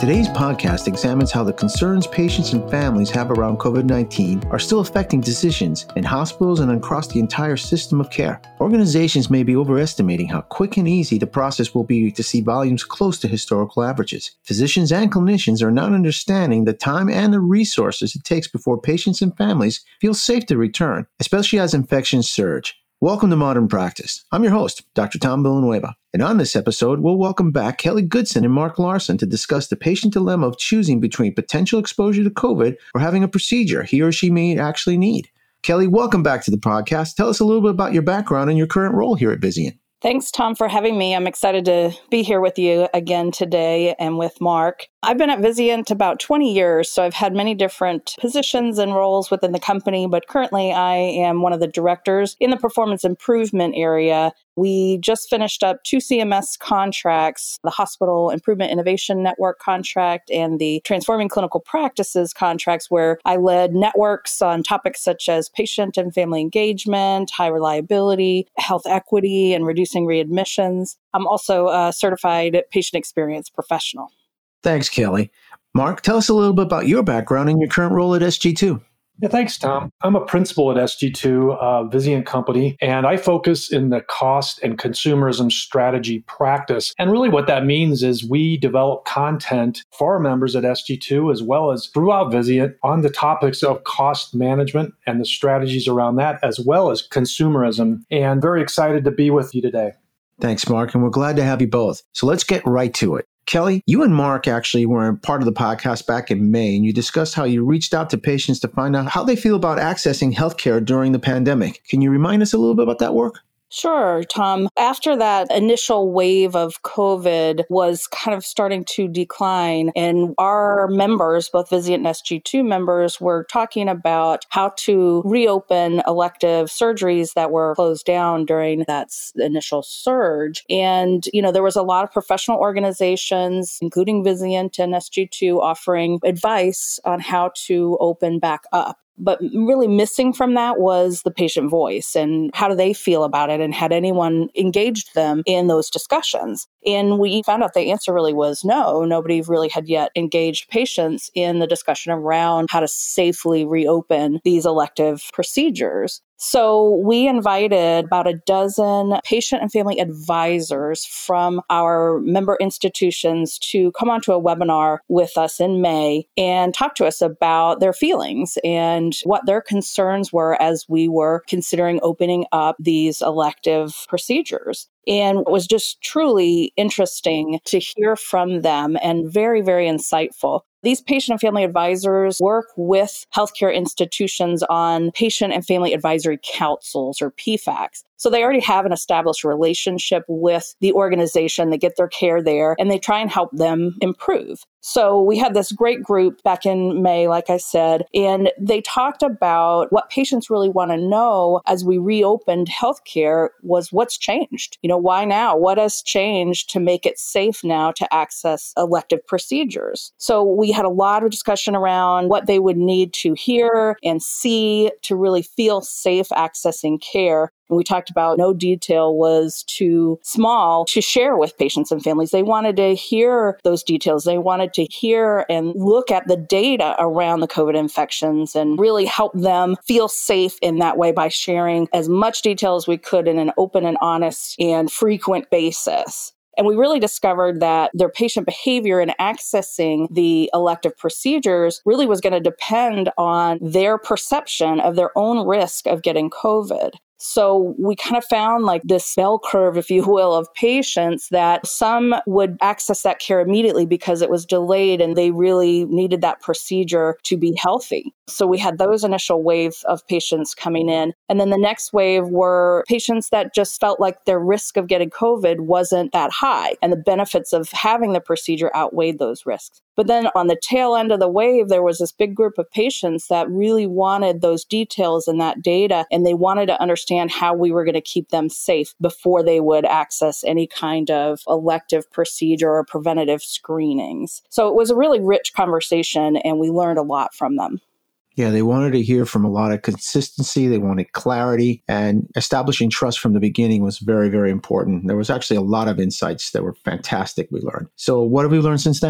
Today's podcast examines how the concerns patients and families have around COVID-19 are still affecting decisions in hospitals and across the entire system of care. Organizations may be overestimating how quick and easy the process will be to see volumes close to historical averages. Physicians and clinicians are not understanding the time and the resources it takes before patients and families feel safe to return, especially as infections surge. Welcome to Modern Practice. I'm your host, Dr. Tom Villanueva. And on this episode, we'll welcome back Kelly Goodson and Mark Larson to discuss the patient dilemma of choosing between potential exposure to COVID or having a procedure he or she may actually need. Kelly, welcome back to the podcast. Tell us a little bit about your background and your current role here at Vizient. Thanks, Tom, for having me. I'm excited to be here with you again today and with Mark. I've been at Vizient about 20 years, so I've had many different positions and roles within the company, but currently I am one of the directors in the performance improvement area. We just finished up 2 CMS contracts, the Hospital Improvement Innovation Network contract and the Transforming Clinical Practices contracts, where I led networks on topics such as patient and family engagement, high reliability, health equity, and reducing readmissions. I'm also a certified patient experience professional. Thanks, Kelly. Mark, tell us a little bit about your background and your current role at SG2. Yeah, thanks, Tom. I'm a principal at SG2, Vizient company, and I focus in the cost and consumerism strategy practice. And really what that means is we develop content for our members at SG2 as well as throughout Vizient on the topics of cost management and the strategies around that, as well as consumerism. And very excited to be with you today. Thanks, Mark, and we're glad to have you both. So let's get right to it. Kelly, you and Mark actually were part of the podcast back in May, and you discussed how you reached out to patients to find out how they feel about accessing healthcare during the pandemic. Can you remind us a little bit about that work? Sure, Tom. After that initial wave of COVID was kind of starting to decline, and our members, both Vizient and SG2 members, were talking about how to reopen elective surgeries that were closed down during that initial surge. And, there was a lot of professional organizations, including Vizient and SG2, offering advice on how to open back up. But really missing from that was the patient voice and how do they feel about it, and had anyone engaged them in those discussions. And we found out the answer really was no. Nobody really had yet engaged patients in the discussion around how to safely reopen these elective procedures. So we invited about a dozen patient and family advisors from our member institutions to come onto a webinar with us in May and talk to us about their feelings and what their concerns were as we were considering opening up these elective procedures. And it was just truly interesting to hear from them and very, very insightful. These patient and family advisors work with healthcare institutions on patient and family advisory councils, or PFACs. So they already have an established relationship with the organization. They get their care there and they try and help them improve. So we had this great group back in May, like I said, and they talked about what patients really want to know as we reopened healthcare was what's changed. Why now? What has changed to make it safe now to access elective procedures? So we had a lot of discussion around what they would need to hear and see to really feel safe accessing care. And we talked about no detail was too small to share with patients and families. They wanted to hear those details. They wanted to hear and look at the data around the COVID infections and really help them feel safe in that way by sharing as much detail as we could in an open and honest and frequent basis. And we really discovered that their patient behavior in accessing the elective procedures really was going to depend on their perception of their own risk of getting COVID. So we kind of found like this bell curve, if you will, of patients that some would access that care immediately because it was delayed and they really needed that procedure to be healthy. So we had those initial waves of patients coming in. And then the next wave were patients that just felt like their risk of getting COVID wasn't that high and the benefits of having the procedure outweighed those risks. But then on the tail end of the wave, there was this big group of patients that really wanted those details and that data, and they wanted to understand how we were going to keep them safe before they would access any kind of elective procedure or preventative screenings. So it was a really rich conversation, and we learned a lot from them. Yeah, they wanted to hear from a lot of consistency. They wanted clarity, and establishing trust from the beginning was very, very important. There was actually a lot of insights that were fantastic we learned. So what have we learned since then?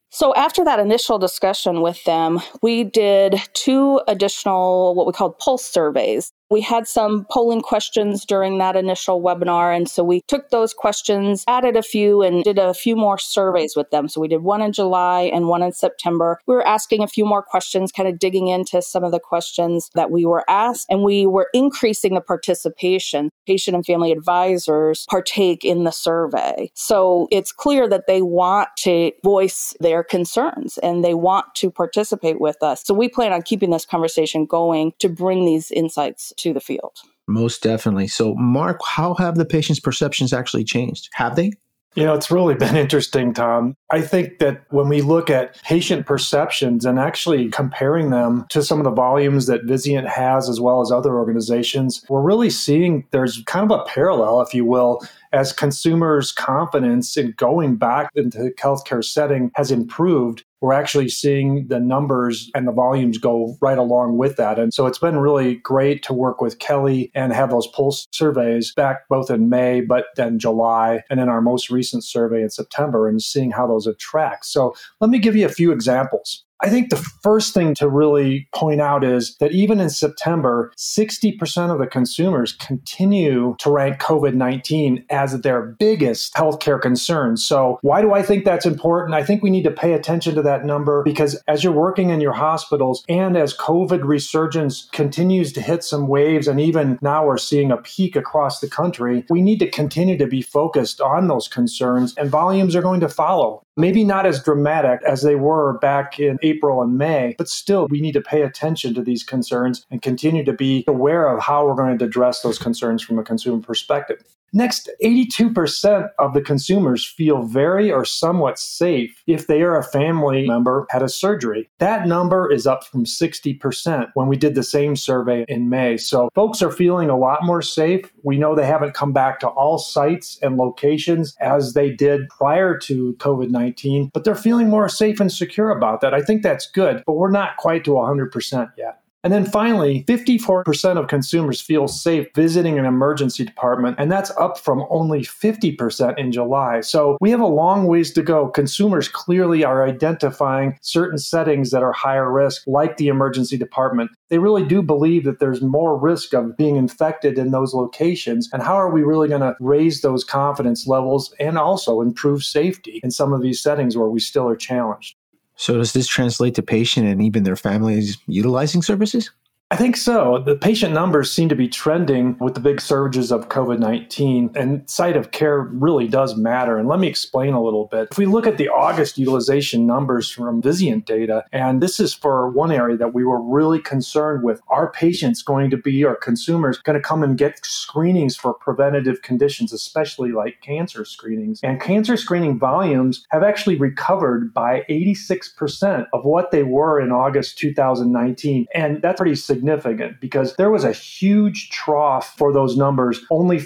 So after that initial discussion with them, we did 2 additional what we called pulse surveys. We had some polling questions during that initial webinar. And so we took those questions, added a few, and did a few more surveys with them. So we did one in July and one in September. We were asking a few more questions, kind of digging into some of the questions that we were asked, and we were increasing the participation. Patient and family advisors partake in the survey. So it's clear that they want to voice their concerns and they want to participate with us. So we plan on keeping this conversation going to bring these insights to the field. Most definitely. So, Mark, how have the patient's perceptions actually changed? Have they? It's really been interesting, Tom. I think that when we look at patient perceptions and actually comparing them to some of the volumes that Vizient has, as well as other organizations, we're really seeing there's kind of a parallel, if you will, as consumers' confidence in going back into the healthcare setting has improved. We're actually seeing the numbers and the volumes go right along with that. And so it's been really great to work with Kelly and have those pulse surveys back both in May, but then July, and in our most recent survey in September, and seeing how those have tracked. So let me give you a few examples. I think the first thing to really point out is that even in September, 60% of the consumers continue to rank COVID-19 as their biggest healthcare concern. So why do I think that's important? I think we need to pay attention to that number because as you're working in your hospitals and as COVID resurgence continues to hit some waves, and even now we're seeing a peak across the country, we need to continue to be focused on those concerns, and volumes are going to follow. Maybe not as dramatic as they were back in April and May, but still we need to pay attention to these concerns and continue to be aware of how we're going to address those concerns from a consumer perspective. Next, 82% of the consumers feel very or somewhat safe if they or a family member had a surgery. That number is up from 60% when we did the same survey in May. So folks are feeling a lot more safe. We know they haven't come back to all sites and locations as they did prior to COVID-19, but they're feeling more safe and secure about that. I think that's good, but we're not quite to 100% yet. And then finally, 54% of consumers feel safe visiting an emergency department, and that's up from only 50% in July. So we have a long ways to go. Consumers clearly are identifying certain settings that are higher risk, like the emergency department. They really do believe that there's more risk of being infected in those locations. And how are we really going to raise those confidence levels and also improve safety in some of these settings where we still are challenged? So does this translate to patient and even their families utilizing services? I think so. The patient numbers seem to be trending with the big surges of COVID-19, and site of care really does matter. And let me explain a little bit. If we look at the August utilization numbers from Vizient data, and this is for one area that we were really concerned with, are patients going to be, or consumers, going to come and get screenings for preventative conditions, especially like cancer screenings. And cancer screening volumes have actually recovered by 86% of what they were in August 2019. And that's pretty significant because there was a huge trough for those numbers. Only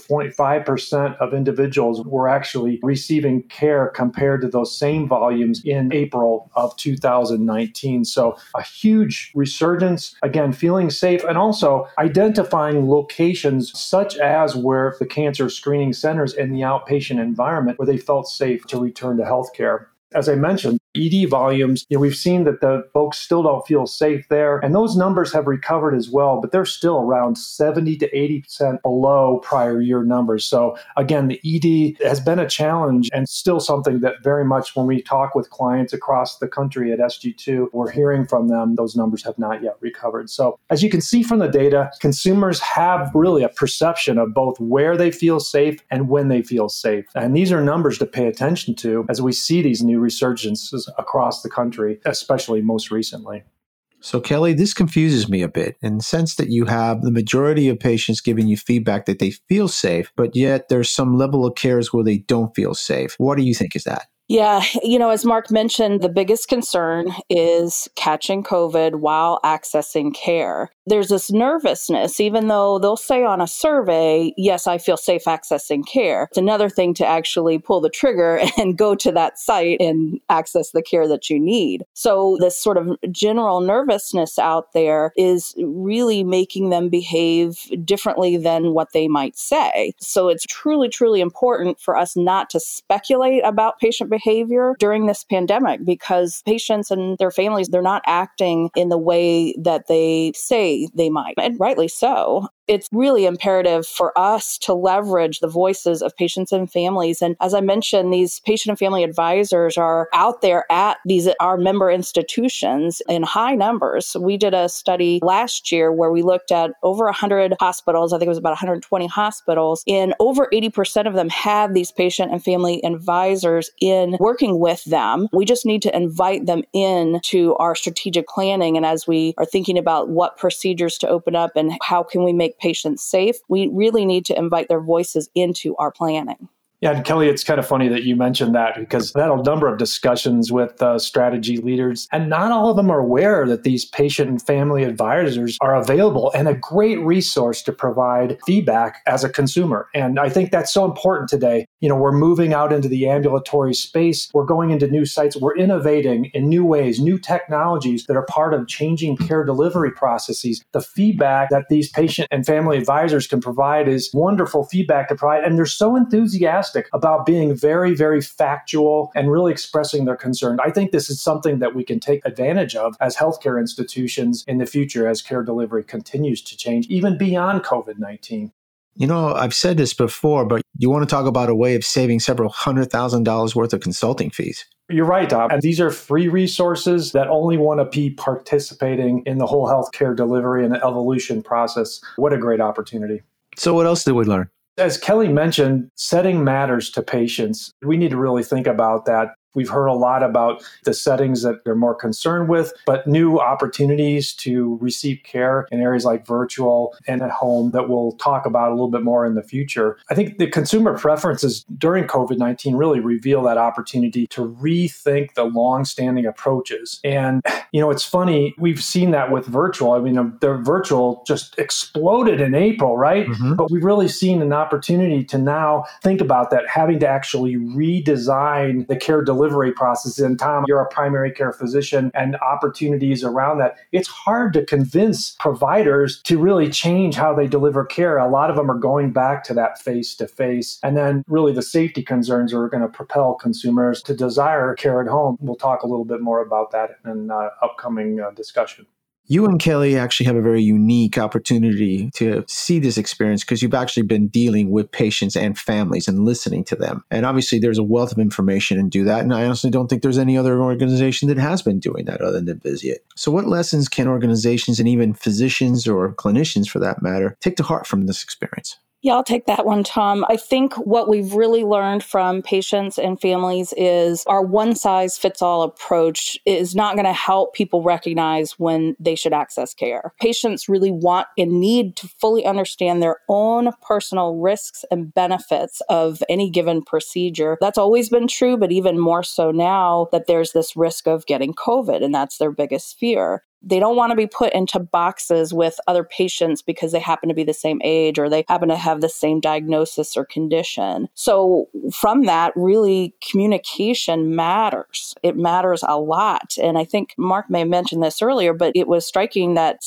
5.5% of individuals were actually receiving care compared to those same volumes in April of 2019. So a huge resurgence, again, feeling safe and also identifying locations such as where the cancer screening centers in the outpatient environment where they felt safe to return to healthcare. As I mentioned, ED volumes, we've seen that the folks still don't feel safe there. And those numbers have recovered as well, but they're still around 70 to 80% below prior year numbers. So again, the ED has been a challenge and still something that very much when we talk with clients across the country at SG2, we're hearing from them, those numbers have not yet recovered. So as you can see from the data, consumers have really a perception of both where they feel safe and when they feel safe. And these are numbers to pay attention to as we see these new resurgences across the country, especially most recently. So, Kelly, this confuses me a bit in the sense that you have the majority of patients giving you feedback that they feel safe, but yet there's some level of cares where they don't feel safe. What do you think is that? Yeah, as Mark mentioned, the biggest concern is catching COVID while accessing care. There's this nervousness, even though they'll say on a survey, yes, I feel safe accessing care. It's another thing to actually pull the trigger and go to that site and access the care that you need. So this sort of general nervousness out there is really making them behave differently than what they might say. So it's truly, truly important for us not to speculate about patient behavior behavior during this pandemic because patients and their families, they're not acting in the way that they say they might, and rightly so. It's really imperative for us to leverage the voices of patients and families. And as I mentioned, these patient and family advisors are out there at our member institutions in high numbers. We did a study last year where we looked at over 100 hospitals. I think it was about 120 hospitals, and over 80% of them had these patient and family advisors in working with them. We just need to invite them in to our strategic planning. And as we are thinking about what procedures to open up and how can we make patients safe, we really need to invite their voices into our planning. Yeah, and Kelly, it's kind of funny that you mentioned that because I've had a number of discussions with strategy leaders, and not all of them are aware that these patient and family advisors are available and a great resource to provide feedback as a consumer. And I think that's so important today. You know, we're moving out into the ambulatory space. We're going into new sites. We're innovating in new ways, new technologies that are part of changing care delivery processes. The feedback that these patient and family advisors can provide is wonderful feedback to provide. And they're so enthusiastic about being very, very factual and really expressing their concern. I think this is something that we can take advantage of as healthcare institutions in the future as care delivery continues to change, even beyond COVID-19. You know, I've said this before, but you want to talk about a way of saving several $100,000 worth of consulting fees. You're right, Tom. And these are free resources that only want to be participating in the whole healthcare delivery and evolution process. What a great opportunity. So what else did we learn? As Kelly mentioned, setting matters to patients. We need to really think about that. We've heard a lot about the settings that they're more concerned with, but new opportunities to receive care in areas like virtual and at home that we'll talk about a little bit more in the future. I think the consumer preferences during COVID-19 really reveal that opportunity to rethink the longstanding approaches. And, you know, it's funny, we've seen that with virtual. I mean, the virtual just exploded in April, right? Mm-hmm. But we've really seen an opportunity to now think about that, having to actually redesign the care delivery process. And Tom, you're a primary care physician, and opportunities around that. It's hard to convince providers to really change how they deliver care. A lot of them are going back to that face-to-face. And then really the safety concerns are going to propel consumers to desire care at home. We'll talk a little bit more about that in upcoming discussion. You and Kelly actually have a very unique opportunity to see this experience because you've actually been dealing with patients and families and listening to them. And obviously there's a wealth of information and do that. And I honestly don't think there's any other organization that has been doing that other than Vizient. So what lessons can organizations and even physicians or clinicians for that matter take to heart from this experience? Yeah, I'll take that one, Tom. I think what we've really learned from patients and families is our one-size-fits-all approach is not going to help people recognize when they should access care. Patients really want and need to fully understand their own personal risks and benefits of any given procedure. That's always been true, but even more so now that there's this risk of getting COVID, and that's their biggest fear. They don't want to be put into boxes with other patients because they happen to be the same age or they happen to have the same diagnosis or condition. So from that, really, communication matters. It matters a lot. And I think Mark may have mentioned this earlier, but it was striking that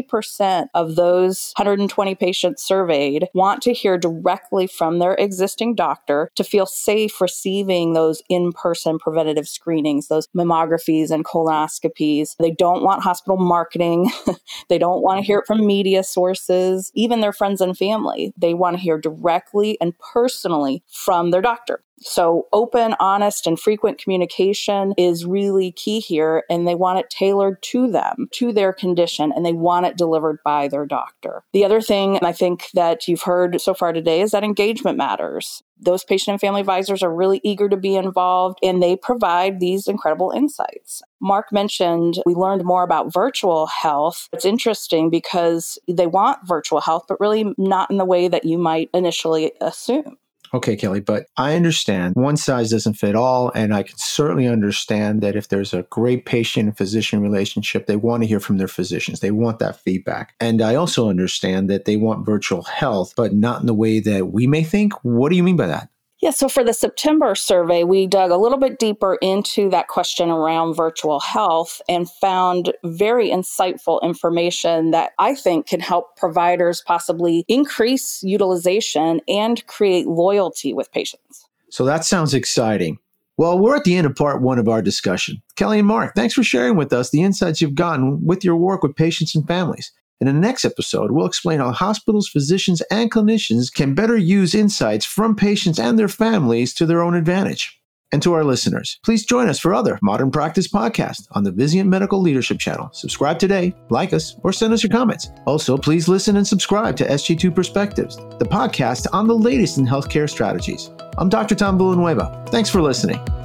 60% of those 120 patients surveyed want to hear directly from their existing doctor to feel safe receiving those in-person preventative screenings, those mammographies and colonoscopies. They don't want hospital marketing. They don't want to hear it from media sources, even their friends and family. They want to hear directly and personally from their doctor. So open, honest, and frequent communication is really key here, and they want it tailored to them, to their condition, and they want it delivered by their doctor. The other thing I think that you've heard so far today is that engagement matters. Those patient and family advisors are really eager to be involved, and they provide these incredible insights. Mark mentioned we learned more about virtual health. It's interesting because they want virtual health, but really not in the way that you might initially assume. Okay, Kelly, but I understand one size doesn't fit all, and I can certainly understand that if there's a great patient and physician relationship, they want to hear from their physicians. They want that feedback. And I also understand that they want virtual health, but not in the way that we may think. What do you mean by that? Yeah, so for the September survey, we dug a little bit deeper into that question around virtual health and found very insightful information that I think can help providers possibly increase utilization and create loyalty with patients. So that sounds exciting. Well, we're at the end of part one of our discussion. Kelly and Mark, thanks for sharing with us the insights you've gotten with your work with patients and families. In the next episode, we'll explain how hospitals, physicians, and clinicians can better use insights from patients and their families to their own advantage. And to our listeners, please join us for other Modern Practice podcasts on the Vizient Medical Leadership Channel. Subscribe today, like us, or send us your comments. Also, please listen and subscribe to SG2 Perspectives, the podcast on the latest in healthcare strategies. I'm Dr. Tom Villanueva. Thanks for listening.